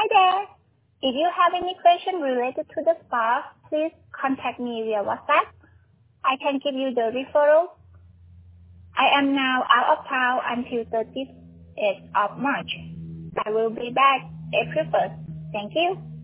Hi there. If you have any question related to the spa, please contact me via WhatsApp. I can give you the referral. I am now out of town until 30th of March. I will be back April 1st. Thank you.